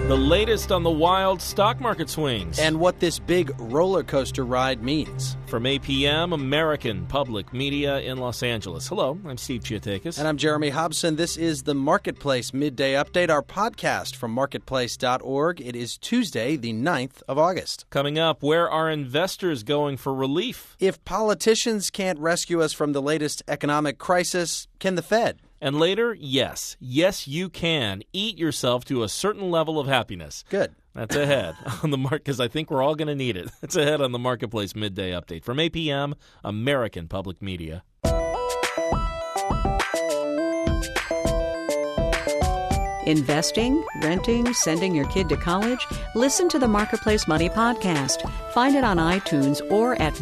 The latest on the wild stock market swings. And what this big roller coaster ride means. From APM, American Public Media in Los Angeles. Hello, I'm Steve Chiotakis. And I'm Jeremy Hobson. This is the Marketplace Midday Update, our podcast from marketplace.org. It is Tuesday, the 9th of August. Coming up, where are investors going for relief? If politicians can't rescue us from the latest economic crisis, can the Fed? And later, yes, you can eat yourself to a certain level of happiness. Good. That's ahead on the market, because I think we're all going to need it. It's ahead on the Marketplace Midday Update from APM, American Public Media. Investing, renting, sending your kid to college? Listen to the Marketplace Money Podcast. Find it on iTunes or at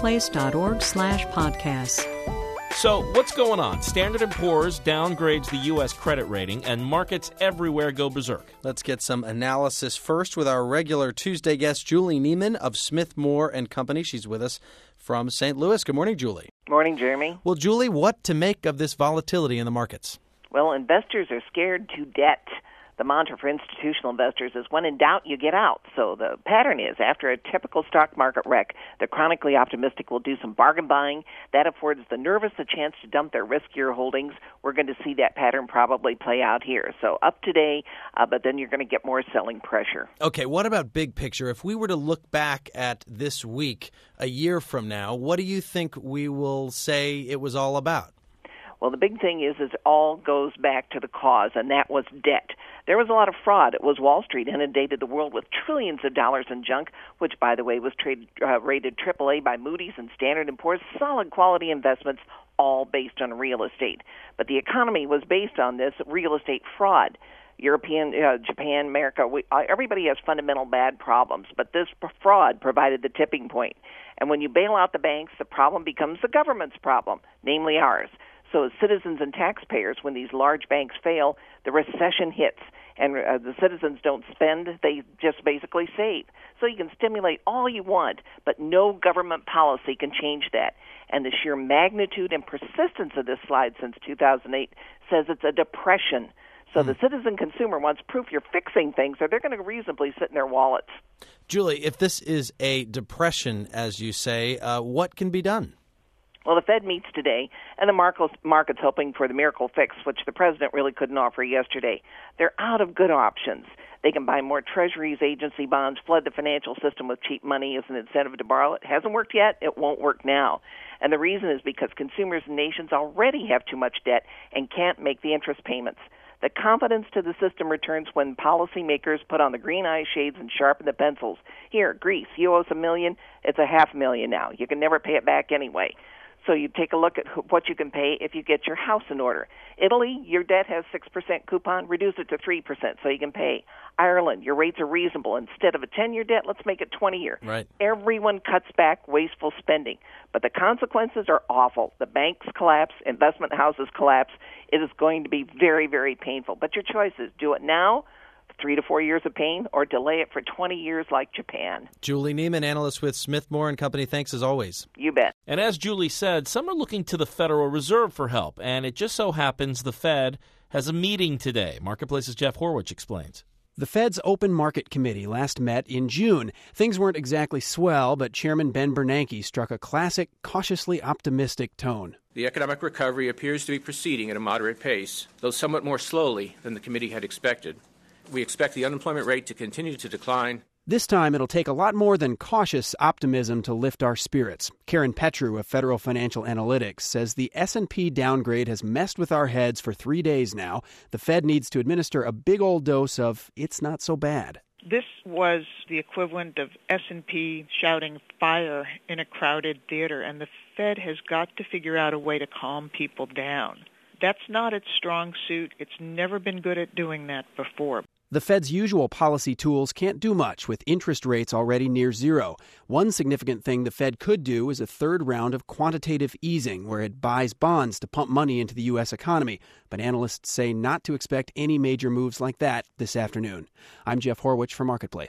marketplace.org/podcasts. So, what's going on? Standard & Poor's downgrades the U.S. credit rating, and markets everywhere go berserk. Let's get some analysis first with our regular Tuesday guest, Julie Neiman of Smith Moore & Company. She's with us from St. Louis. Good morning, Julie. Morning, Jeremy. Well, Julie, what to make of this volatility in the markets? Well, investors are scared to death. The mantra for institutional investors is when in doubt, you get out. So the pattern is, after a typical stock market wreck, the chronically optimistic will do some bargain buying. That affords the nervous a chance to dump their riskier holdings. We're going to see that pattern probably play out here. So up today, but then you're going to get more selling pressure. Okay, what about big picture? If we were to look back at this week a year from now, what do you think we will say it was all about? Well, the big thing is it all goes back to the cause, and that was debt. There was a lot of fraud. It was Wall Street inundated the world with trillions of dollars in junk, which, by the way, was rated AAA by Moody's and Standard & Poor's, solid quality investments, all based on real estate. But the economy was based on this real estate fraud. Japan, America, everybody has fundamental bad problems, but this fraud provided the tipping point. And when you bail out the banks, the problem becomes the government's problem, namely ours. So as citizens and taxpayers, when these large banks fail, the recession hits, and the citizens don't spend, they just basically save. So you can stimulate all you want, but no government policy can change that. And the sheer magnitude and persistence of this slide since 2008 says it's a depression. So the citizen consumer wants proof you're fixing things, or they're going to reasonably sit in their wallets. Julie, if this is a depression, as you say, what can be done? Well, the Fed meets today, and the market's hoping for the miracle fix, which the president really couldn't offer yesterday. They're out of good options. They can buy more treasuries, agency bonds, flood the financial system with cheap money as an incentive to borrow. It hasn't worked yet. It won't work now. And the reason is because consumers and nations already have too much debt and can't make the interest payments. The confidence to the system returns when policymakers put on the green eye shades and sharpen the pencils. Here, Greece, you owe us $1 million. It's $500,000 now. You can never pay it back anyway. So you take a look at what you can pay if you get your house in order. Italy, your debt has 6% coupon, reduce it to 3% so you can pay. Ireland, your rates are reasonable. Instead of a 10-year debt, let's make it 20-year. Right. Everyone cuts back wasteful spending. But the consequences are awful. The banks collapse, investment houses collapse. It is going to be very, very painful. But your choice is do it now, 3 to 4 years of pain, or delay it for 20 years like Japan. Julie Neiman, analyst with Smith Moore & Company. Thanks as always. You bet. And as Julie said, some are looking to the Federal Reserve for help, and it just so happens the Fed has a meeting today. Marketplace's Jeff Horwich explains. The Fed's Open Market Committee last met in June. Things weren't exactly swell, but Chairman Ben Bernanke struck a classic, cautiously optimistic tone. The economic recovery appears to be proceeding at a moderate pace, though somewhat more slowly than the committee had expected. We expect the unemployment rate to continue to decline. This time, it'll take a lot more than cautious optimism to lift our spirits. Karen Petru of Federal Financial Analytics says the S&P downgrade has messed with our heads for 3 days now. The Fed needs to administer a big old dose of it's not so bad. This was the equivalent of S&P shouting fire in a crowded theater, and the Fed has got to figure out a way to calm people down. That's not its strong suit. It's never been good at doing that before. The Fed's usual policy tools can't do much with interest rates already near zero. One significant thing the Fed could do is a third round of quantitative easing, where it buys bonds to pump money into the U.S. economy. But analysts say not to expect any major moves like that this afternoon. I'm Jeff Horwich for Marketplace.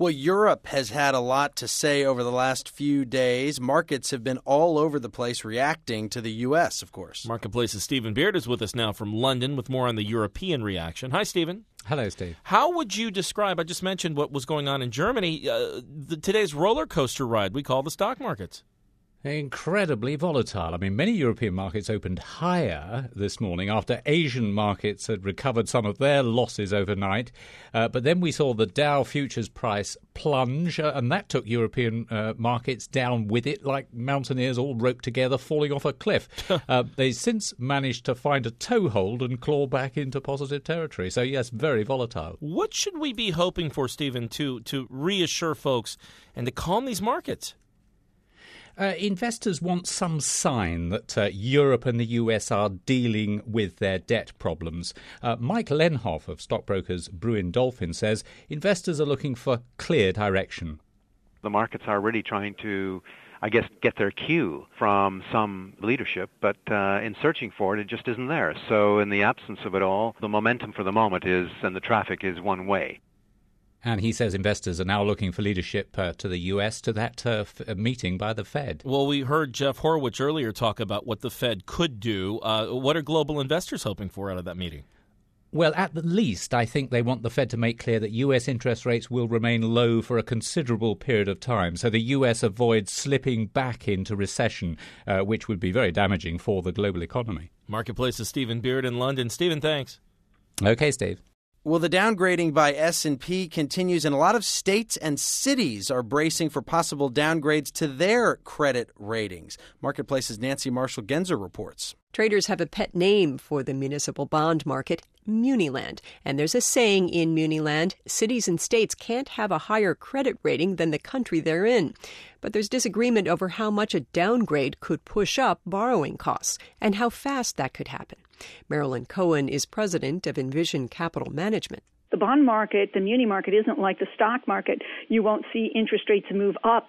Well, Europe has had a lot to say over the last few days. Markets have been all over the place reacting to the U.S., of course. Marketplace's Stephen Beard is with us now from London with more on the European reaction. Hi, Stephen. Hello, Steve. How would you describe, I just mentioned what was going on in Germany, today's roller coaster ride we call the stock markets? Incredibly volatile. I mean, many European markets opened higher this morning after Asian markets had recovered some of their losses overnight. But then we saw the Dow futures price plunge, and that took European markets down with it like mountaineers all roped together falling off a cliff. They since managed to find a toehold and claw back into positive territory. So, yes, very volatile. What should we be hoping for, Stephen, to reassure folks and to calm these markets? Investors want some sign that Europe and the US are dealing with their debt problems. Mike Lenhoff of stockbrokers Brewin Dolphin says investors are looking for clear direction. The markets are really trying to, I guess, get their cue from some leadership, but in searching for it, it just isn't there. So in the absence of it all, the momentum for the moment is, and the traffic is one way. And he says investors are now looking for leadership to the U.S., to that meeting by the Fed. Well, we heard Jeff Horwich earlier talk about what the Fed could do. What are global investors hoping for out of that meeting? Well, at the least, I think they want the Fed to make clear that U.S. interest rates will remain low for a considerable period of time, so the U.S. avoids slipping back into recession, which would be very damaging for the global economy. Marketplace's Stephen Beard in London. Stephen, thanks. Okay, Steve. Well, the downgrading by S&P continues, and a lot of states and cities are bracing for possible downgrades to their credit ratings. Marketplace's Nancy Marshall-Genzer reports. Traders have a pet name for the municipal bond market, Muniland. And there's a saying in Muniland, cities and states can't have a higher credit rating than the country they're in. But there's disagreement over how much a downgrade could push up borrowing costs and how fast that could happen. Marilyn Cohen is president of Envision Capital Management. The bond market, the muni market, isn't like the stock market. You won't see interest rates move up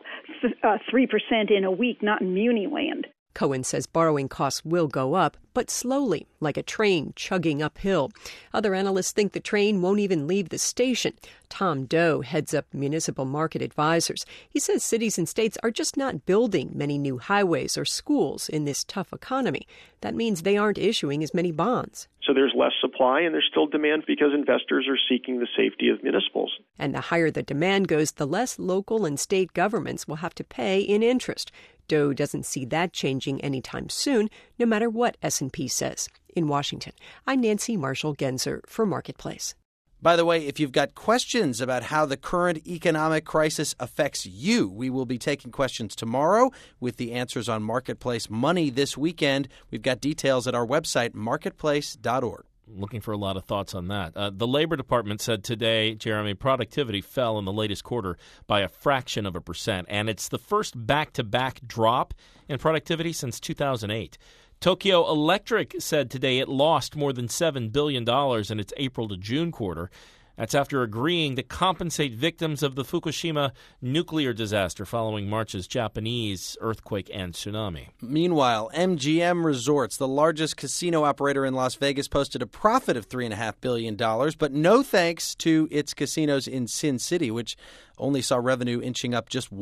3% in a week, not in muni land. Cohen says borrowing costs will go up, but slowly, like a train chugging uphill. Other analysts think the train won't even leave the station. Tom Doe heads up Municipal Market Advisors. He says cities and states are just not building many new highways or schools in this tough economy. That means they aren't issuing as many bonds. So there's less supply and there's still demand because investors are seeking the safety of municipals. And the higher the demand goes, the less local and state governments will have to pay in interest. Doe doesn't see that changing anytime soon, no matter what S&P says. In Washington, I'm Nancy Marshall-Genzer for Marketplace. By the way, if you've got questions about how the current economic crisis affects you, we will be taking questions tomorrow with the answers on Marketplace Money this weekend. We've got details at our website, marketplace.org. Looking for a lot of thoughts on that. The Labor Department said today, Jeremy, productivity fell in the latest quarter by a fraction of 1%, and it's the first back-to-back drop in productivity since 2008. Tokyo Electric said today it lost more than $7 billion in its April to June quarter. That's after agreeing to compensate victims of the Fukushima nuclear disaster following March's Japanese earthquake and tsunami. Meanwhile, MGM Resorts, the largest casino operator in Las Vegas, posted a profit of $3.5 billion, but no thanks to its casinos in Sin City, which only saw revenue inching up just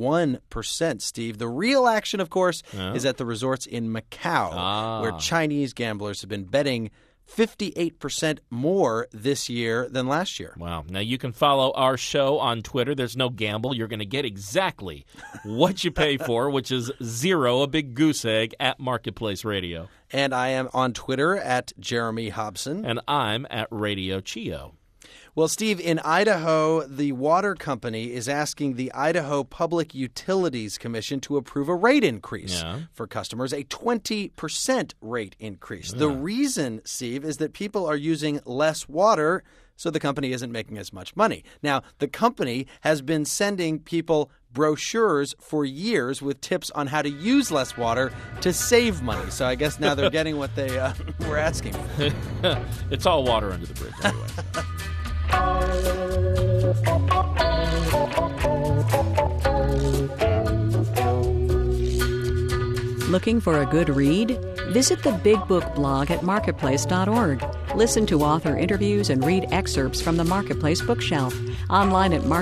1%, Steve. The real action, of course, is at the resorts in Macau, where Chinese gamblers have been betting 58% more this year than last year. Wow. Now, you can follow our show on Twitter. There's no gamble. You're going to get exactly what you pay for, which is zero, a big goose egg, at Marketplace Radio. And I am on Twitter at Jeremy Hobson. And I'm at Radio Chio. Well, Steve, in Idaho, the water company is asking the Idaho Public Utilities Commission to approve a rate increase for customers, a 20% rate increase. The reason, Steve, is that people are using less water, so the company isn't making as much money. Now, the company has been sending people brochures for years with tips on how to use less water to save money. So I guess now they're getting what they were asking for. It's all water under the bridge, anyway. Looking for a good read? Visit the Big Book blog at marketplace.org. Listen to author interviews and read excerpts from the Marketplace bookshelf. Online at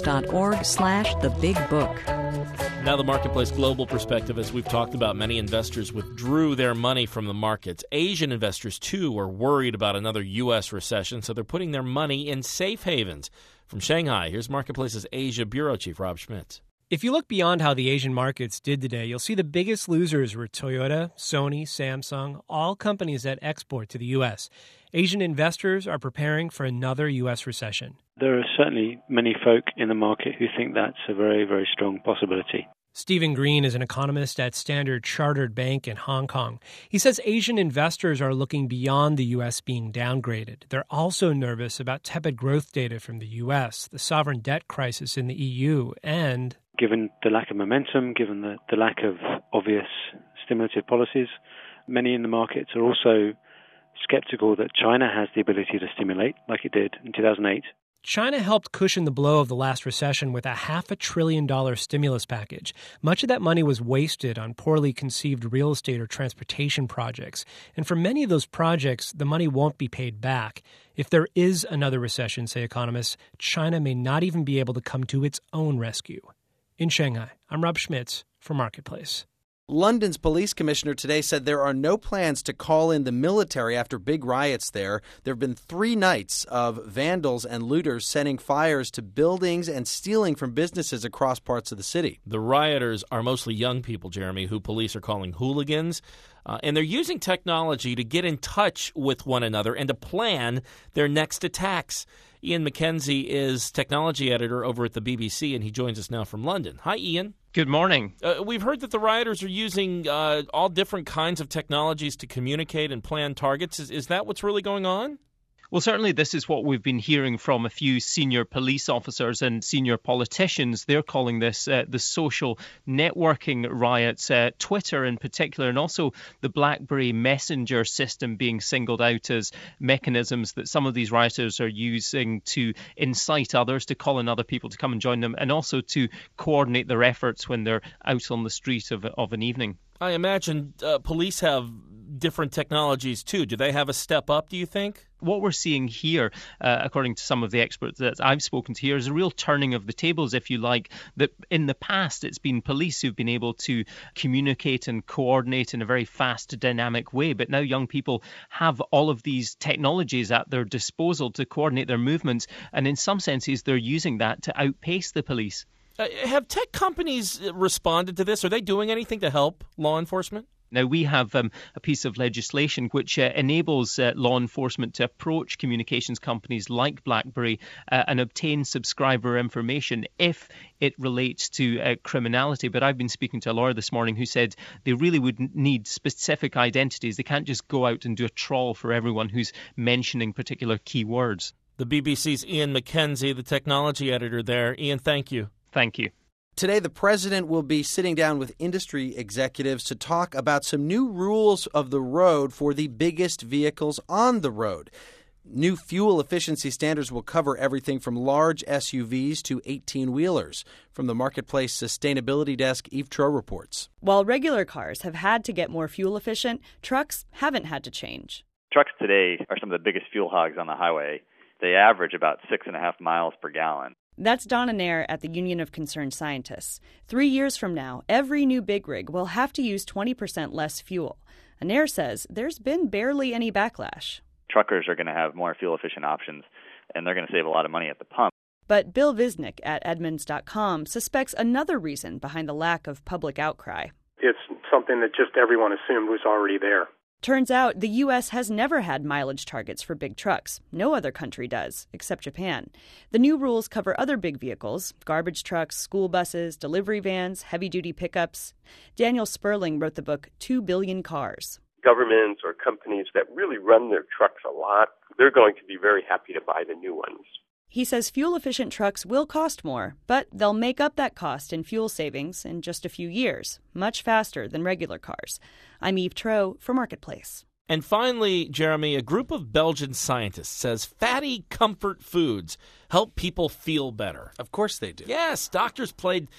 marketplace.org/thebigbook. Now the Marketplace global perspective. As we've talked about, many investors withdrew their money from the markets. Asian investors, too, are worried about another U.S. recession, so they're putting their money in safe havens. From Shanghai, here's Marketplace's Asia Bureau Chief Rob Schmitz. If you look beyond how the Asian markets did today, you'll see the biggest losers were Toyota, Sony, Samsung, all companies that export to the U.S. Asian investors are preparing for another U.S. recession. There are certainly many folk in the market who think that's a very, very strong possibility. Stephen Green is an economist at Standard Chartered Bank in Hong Kong. He says Asian investors are looking beyond the U.S. being downgraded. They're also nervous about tepid growth data from the U.S., the sovereign debt crisis in the EU, and... Given the lack of momentum, given the lack of obvious stimulative policies, many in the markets are also skeptical that China has the ability to stimulate like it did in 2008. China helped cushion the blow of the last recession with a $500 billion stimulus package. Much of that money was wasted on poorly conceived real estate or transportation projects. And for many of those projects, the money won't be paid back. If there is another recession, say economists, China may not even be able to come to its own rescue. In Shanghai, I'm Rob Schmitz for Marketplace. London's police commissioner today said there are no plans to call in the military after big riots there. There have been 3 nights of vandals and looters setting fires to buildings and stealing from businesses across parts of the city. The rioters are mostly young people, Jeremy, who police are calling hooligans. And they're using technology to get in touch with one another and to plan their next attacks. Ian McKenzie is technology editor over at the BBC, and he joins us now from London. Hi, Ian. Good morning. We've heard that the rioters are using all different kinds of technologies to communicate and plan targets. Is that what's really going on? Well, certainly this is what we've been hearing from a few senior police officers and senior politicians. They're calling this the social networking riots, Twitter in particular, and also the BlackBerry Messenger system being singled out as mechanisms that some of these rioters are using to incite others, to call on other people to come and join them, and also to coordinate their efforts when they're out on the street of an evening. I imagine police have different technologies too. Do they have a step up, do you think? What we're seeing here, according to some of the experts that I've spoken to here, is a real turning of the tables, if you like, that in the past it's been police who've been able to communicate and coordinate in a very fast, dynamic way. But now young people have all of these technologies at their disposal to coordinate their movements. And in some senses, they're using that to outpace the police. Have tech companies responded to this? Are they doing anything to help law enforcement? Now, we have a piece of legislation which enables law enforcement to approach communications companies like BlackBerry and obtain subscriber information if it relates to criminality. But I've been speaking to a lawyer this morning who said they really would need specific identities. They can't just go out and do a trawl for everyone who's mentioning particular keywords. The BBC's Ian McKenzie, the technology editor there. Ian, thank you. Thank you. Today, the president will be sitting down with industry executives to talk about some new rules of the road for the biggest vehicles on the road. New fuel efficiency standards will cover everything from large SUVs to 18-wheelers. From the Marketplace Sustainability Desk, Eve Tro reports. While regular cars have had to get more fuel efficient, trucks haven't had to change. Trucks today are some of the biggest fuel hogs on the highway. They average about 6.5 miles per gallon. That's Donna Nair at the Union of Concerned Scientists. 3 years from now, every new big rig will have to use 20% less fuel. Nair says there's been barely any backlash. Truckers are going to have more fuel-efficient options, and they're going to save a lot of money at the pump. But Bill Visnick at Edmunds.com suspects another reason behind the lack of public outcry. It's something that just everyone assumed was already there. Turns out the U.S. has never had mileage targets for big trucks. No other country does, except Japan. The new rules cover other big vehicles, garbage trucks, school buses, delivery vans, heavy-duty pickups. Daniel Sperling wrote the book 2 Billion Cars. Governments or companies that really run their trucks a lot, they're going to be very happy to buy the new ones. He says fuel-efficient trucks will cost more, but they'll make up that cost in fuel savings in just a few years, much faster than regular cars. I'm Eve Tro for Marketplace. And finally, Jeremy, a group of Belgian scientists says fatty comfort foods help people feel better. Of course they do. Yes, doctors played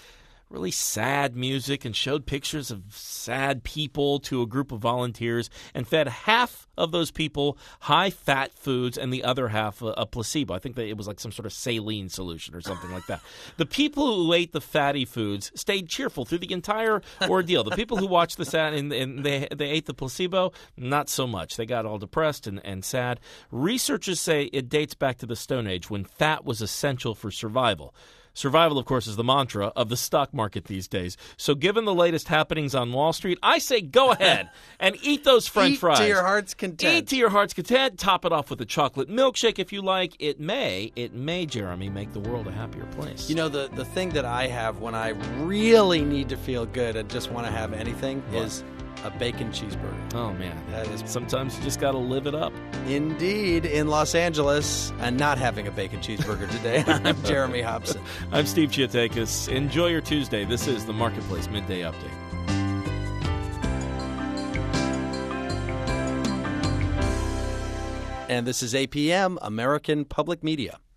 really sad music and showed pictures of sad people to a group of volunteers and fed half of those people high-fat foods and the other half a placebo. I think that it was like some sort of saline solution or something like that. The people who ate the fatty foods stayed cheerful through the entire ordeal. The people who watched the sad and they ate the placebo, not so much. They got all depressed and sad. Researchers say it dates back to the Stone Age when fat was essential for survival. Survival, of course, is the mantra of the stock market these days. So given the latest happenings on Wall Street, I say go ahead and eat those French fries. Eat to your heart's content. Eat to your heart's content. Top it off with a chocolate milkshake if you like. It may, Jeremy, make the world a happier place. You know, the thing that I have when I really need to feel good and just want to have anything is a bacon cheeseburger. Oh, man. That is. Sometimes you just got to live it up. Indeed. In Los Angeles, and not having a bacon cheeseburger today, I'm Jeremy Hobson. I'm Steve Chiatakis. Enjoy your Tuesday. This is the Marketplace Midday Update. And this is APM, American Public Media.